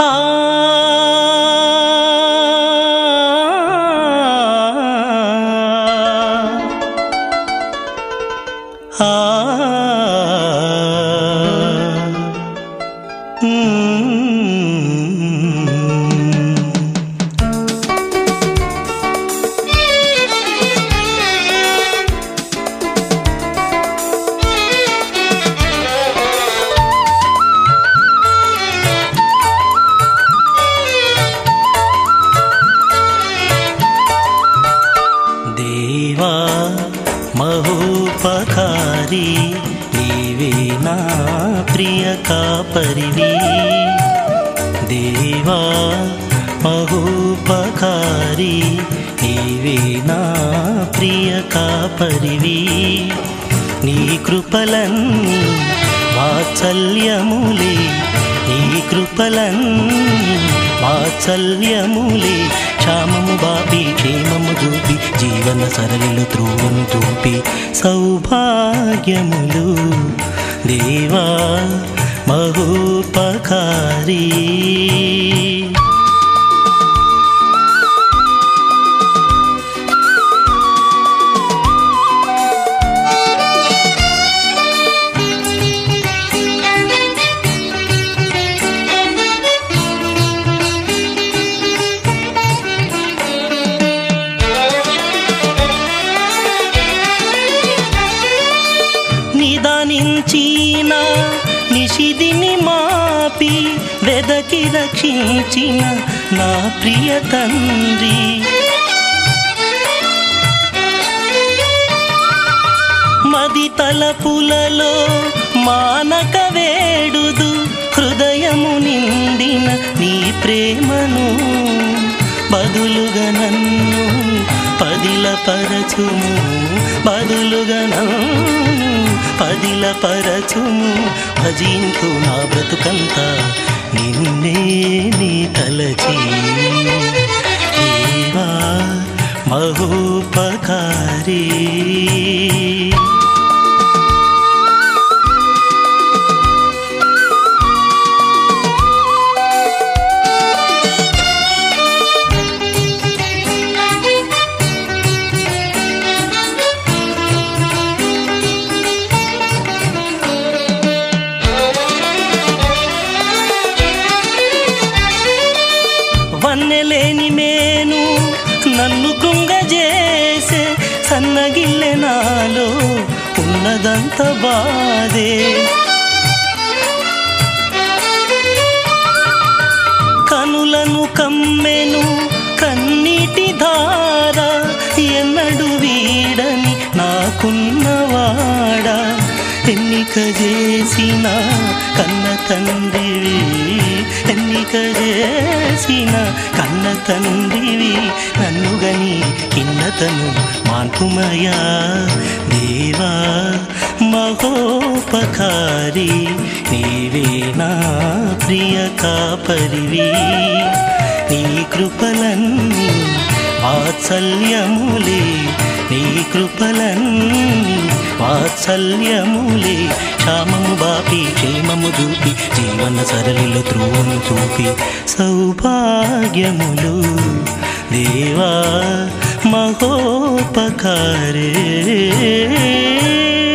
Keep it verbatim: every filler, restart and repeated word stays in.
ఆ ఆ దేవా మహోపకారి నీవే నా ప్రియ కాపరివి దేవా మహోపకారి నీవే నా ప్రియ కాపరివి నీ కృపలన్నీ వాత్సల్యములే నీ కృపలన్నీ వాత్సల్యములే క్షామము బాపి క్షేమము చూపి జీవన సరళిలో త్రోవను చూపి సౌభాగ్యములు దేవా మహోపకారి నిదానించిన నిషిదిని మాపి వెదకి రక్షించిన నా ప్రియ తండ్రి మది తలపులలో మానక వేడుదు హృదయము నిండిన నీ ప్రేమను బదులుగా నన్ను పదిలపరచుము బదులుగా నన్ను పదిలపరచుము భజింతు నా బ్రతుకంతా నిన్నే నీ తలచి దేవా మహోపకారి వన్నెలేని మేను నన్ను కృంగజేసే సన్నగిల్లె నాలో ఉన్నదంత బాధే కనులను కమ్మెను కన్నీటి ధార ఎన్నడు వీడని నాకున్నవాడా ఎన్నిక చేసిన కన్న తండ్రివి ఎన్నిక చేసిన కన్న తండ్రివి నన్ను గని కిన్నతను మాన్పుమయా దేవా మహోపకారి నీవే నా ప్రియ కాపరివి నీ కృపలన్నీ వాత్సల్యములే నీ కృపలన్నీ వాత్సల్యములే క్షామము బాపి క్షేమము చూపి జీవన సరళిలో త్రోవను చూపి సౌభాగ్యములు దేవా మహోపకారే